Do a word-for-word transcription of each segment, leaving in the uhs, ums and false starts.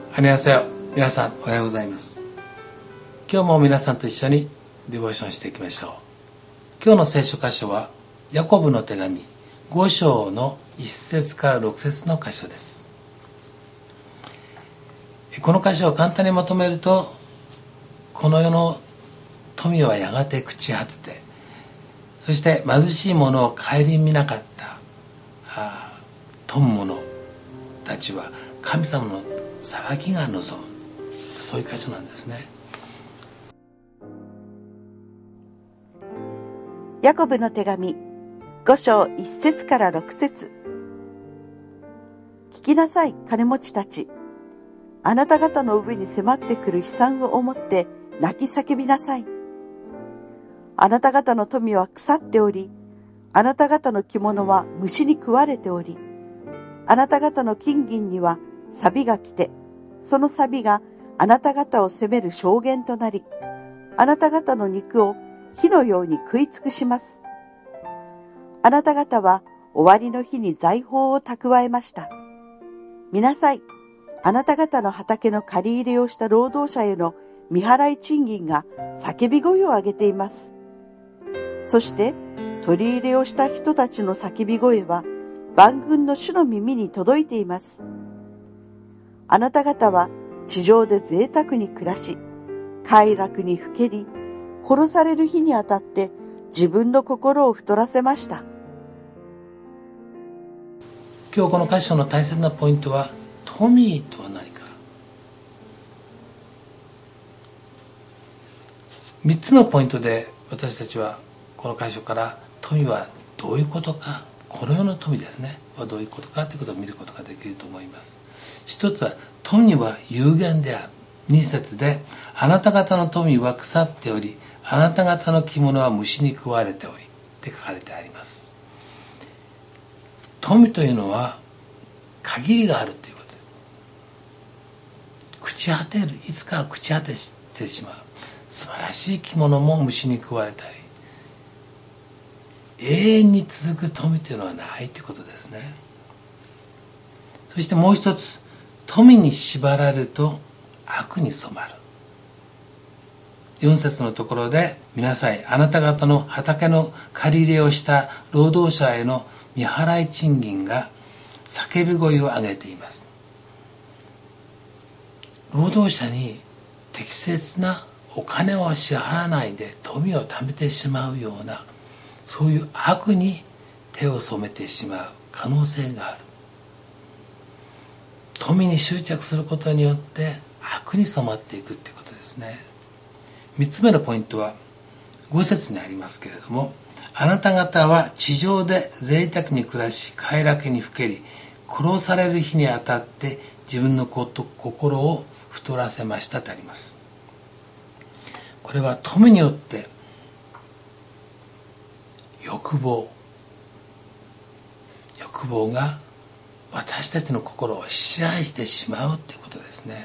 こんにちは。皆さんおはようございます。今日も皆さんと一緒にデボーションしていきましょう。今日の聖書箇所はヤコブの手紙ご章のいっ節からろく節の箇所です。この箇所を簡単にまとめると、この世の富はやがて朽ち果てて、そして貧しい者を顧みなかったあ富む者たちは神様の裁きが望む、そういう箇所なんですね。 ヤコブの手紙ご章いっ節からろく節。聞きなさい、金持ちたち。あなた方の上に迫ってくる悲惨を思って泣き叫びなさい。あなた方の富は腐っており、あなた方の着物は虫に食われており、あなた方の金銀には錆が来て、その錆があなた方を責める証言となり、あなた方の肉を火のように食い尽くします。あなた方は終わりの日に財宝を蓄えました。見なさい。あなた方の畑の借り入れをした労働者への未払い賃金が叫び声を上げています。そして取り入れをした人たちの叫び声は万軍の主の耳に届いています。あなた方は地上で贅沢に暮らし、快楽にふけり、殺される日にあたって自分の心を太らせました。 今日この箇所の大切なポイントは、富とは何か。みっつのポイントで私たちはこの箇所から富はどういうことか、この世の富ですねはどういうことかということを見ることができると思います。一つは、富は有限である。二節で、あなた方の富は腐っており、あなた方の着物は虫に食われておりって書かれてあります。富というのは限りがあるということです。朽ち果てる、いつかは朽ち果てしてしまう素晴らしい着物も虫に食われたり、永遠に続く富というのはないということですね。そしてもう一つ、富に縛られると悪に染まる。よん節のところで、見なさい、あなた方の畑の借り入れをした労働者への未払い賃金が叫び声を上げています。労働者に適切なお金を支払わないで富を貯めてしまうような、そういう悪に手を染めてしまう可能性がある。富に執着することによって悪に染まっていくということですね。三つ目のポイントはご節にありますけれども、あなた方は地上で贅沢に暮らし、快楽にふけり、殺される日にあたって自分のこと心を太らせましたとあります。これは富によって欲望欲望が私たちの心を支配してしまうということですね。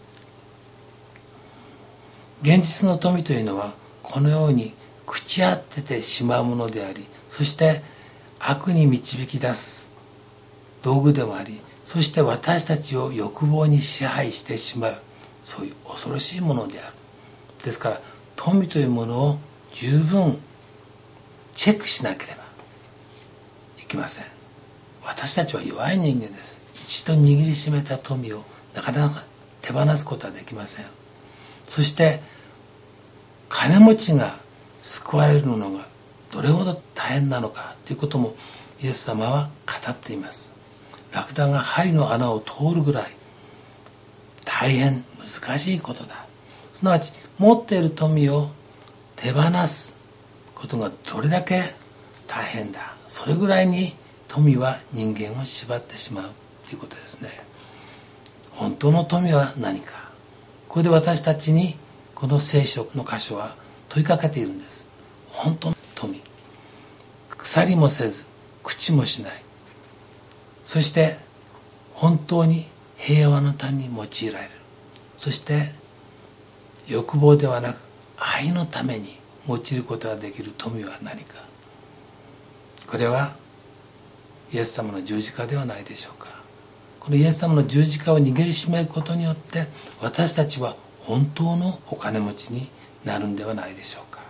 現実の富というのはこのように朽ち果ててしまうものであり、そして悪に導き出す道具でもあり、そして私たちを欲望に支配してしまう、そういう恐ろしいものである。ですから富というものを十分チェックしなければいけません。私たちは弱い人間です。一度握りしめた富をなかなか手放すことはできません。そして金持ちが救われるのがどれほど大変なのかということもイエス様は語っています。ラクダが針の穴を通るぐらい大変難しいことだ。すなわち持っている富を手放すことがどれだけ大変だ。それぐらいに富は人間を縛ってしまうということですね。本当の富は何か。ここで私たちにこの聖書の箇所は問いかけているんです。本当の富、腐りもせず朽ちもしない、そして本当に平和のために用いられる、そして欲望ではなく愛のために用いることができる富は何か。これはイエス様の十字架ではないでしょうか。 このイエス様の十字架を握りしめることによって私たちは本当のお金持ちになるんではないでしょうか。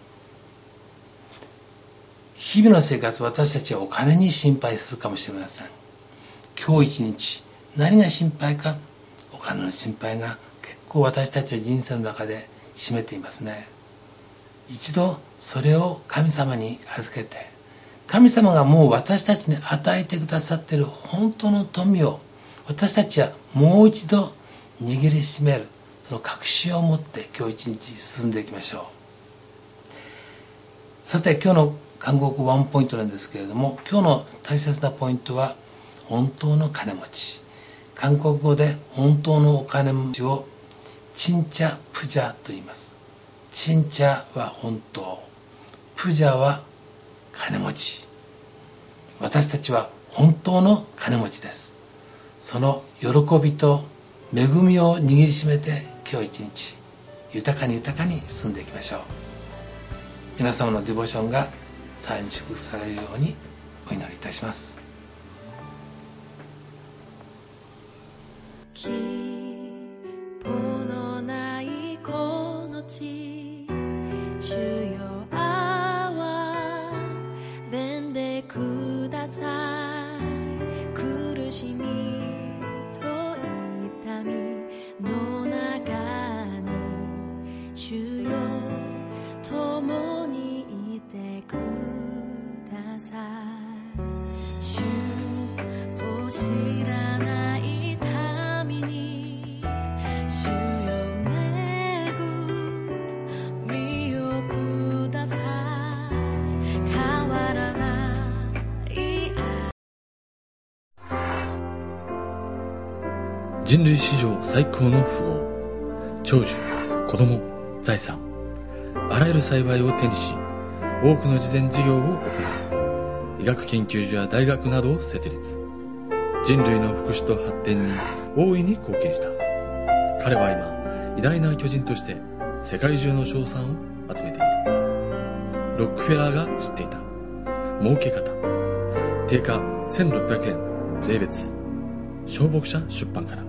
日々の生活、私たちはお金に心配するかもしれません。今日一日何が心配か、お金の心配が結構私たちの人生の中で占めていますね。一度それを神様に預けて、神様がもう私たちに与えてくださっている本当の富を私たちはもう一度握りしめる、その確信を持って今日一日進んでいきましょう。さて、今日の韓国語ワンポイントなんですけれども、今日の大切なポイントは本当の金持ち。韓国語で本当のお金持ちをチンチャプジャと言います。チンチャは本当、プジャは金持ち。私たちは本当の金持ちです。その喜びと恵みを握りしめて今日一日豊かに豊かに進んでいきましょう。皆様のディボーションがさらに祝福されるようにお祈りいたします。 希望のないこの地、主よ憐れんでください。苦しみと痛みの中に主よ共にいてください。主を知らない民に主よ恵みをください。変わらない愛。 人類史上最高の富豪、長寿、子供、財産、あらゆる幸いを手にし、多くの慈善事業を行い、医学研究所や大学などを設立。人類の福祉と発展に大いに貢献した。彼は今、偉大な巨人として世界中の称賛を集めている。ロックフェラーが知っていた儲け方。定価せんろっぴゃくえん税別。小牧者出版から。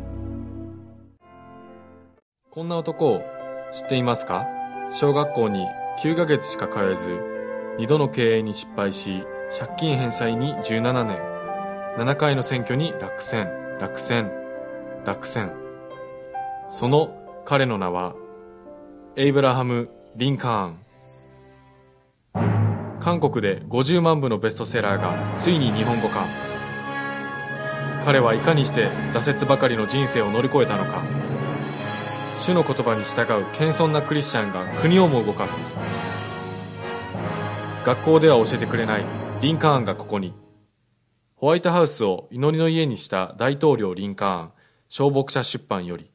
こんな男を知っていますか？小学校にきゅうかげつしか通えず、にどの経営に失敗し、借金返済にじゅうななねん、ななかいの選挙に落選、落選、落選。その彼の名は、エイブラハム・リンカーン。韓国でごじゅうまんぶのベストセラーがついに日本語化。彼はいかにして挫折ばかりの人生を乗り越えたのか。主の言葉に従う謙遜なクリスチャンが国をも動かす。学校では教えてくれないリンカーンがここに。ホワイトハウスを祈りの家にした大統領リンカーン、小牧者出版より。